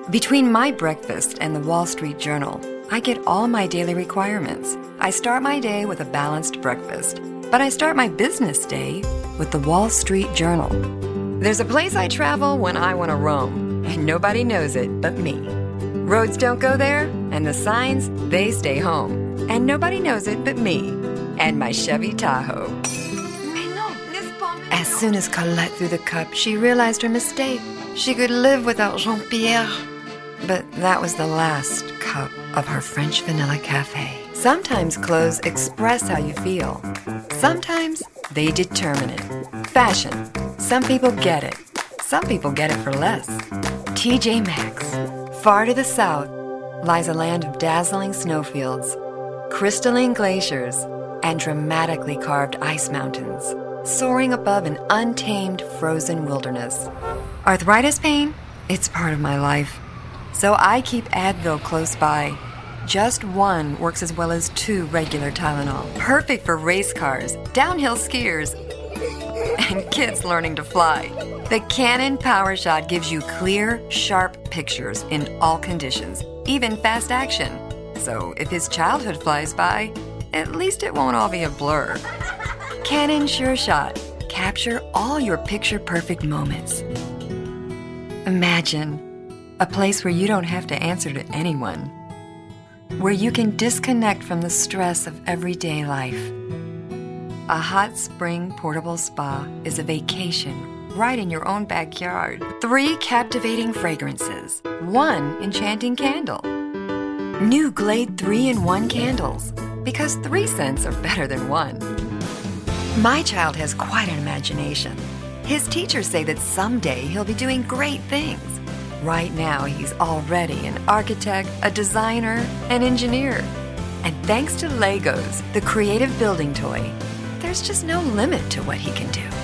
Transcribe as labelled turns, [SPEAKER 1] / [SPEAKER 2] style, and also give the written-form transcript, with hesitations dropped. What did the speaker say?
[SPEAKER 1] Between my breakfast and the Wall Street Journal, I get all my daily requirements. I start my day with a balanced breakfast, but I start my business day with the Wall Street Journal. There's a place I travel when I want to roam, and nobody knows it but me. Roads don't go there, and the signs, they stay home, and nobody knows it but me and my Chevy Tahoe. As soon as Colette threw the cup, she realized her mistake. She could live without Jean-Pierre. But that was the last cup of her French vanilla cafe. Sometimes clothes express how you feel. Sometimes they determine it. Fashion. Some people get it. Some people get it for less. TJ Maxx. Far to the south lies a land of dazzling snowfields, crystalline glaciers, and dramatically carved ice mountains, soaring above an untamed frozen wilderness. Arthritis pain? It's part of my life. So I keep Advil close by. Just one works as well as 2 regular Tylenol. Perfect for race cars, downhill skiers, and kids learning to fly. The Canon PowerShot gives you clear, sharp pictures in all conditions, even fast action. So if his childhood flies by, at least it won't all be a blur. Canon SureShot. Capture all your picture-perfect moments. Imagine a place where you don't have to answer to anyone, where you can disconnect from the stress of everyday life. A hot spring portable spa is a vacation right in your own backyard. 3 captivating fragrances, 1 enchanting candle. New Glade 3-in-1 candles, because 3 scents are better than 1. My child has quite an imagination. His teachers say that someday he'll be doing great things. Right now, he's already an architect, a designer, an engineer. And thanks to Legos, the creative building toy, there's just no limit to what he can do.